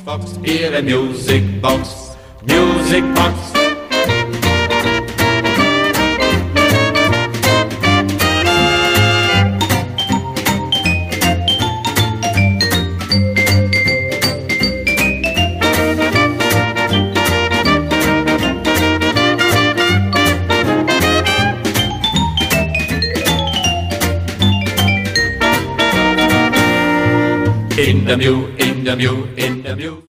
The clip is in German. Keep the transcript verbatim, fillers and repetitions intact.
box, Ihre Music Box, Music Box. In the Mu, in the Mu, in the Mu.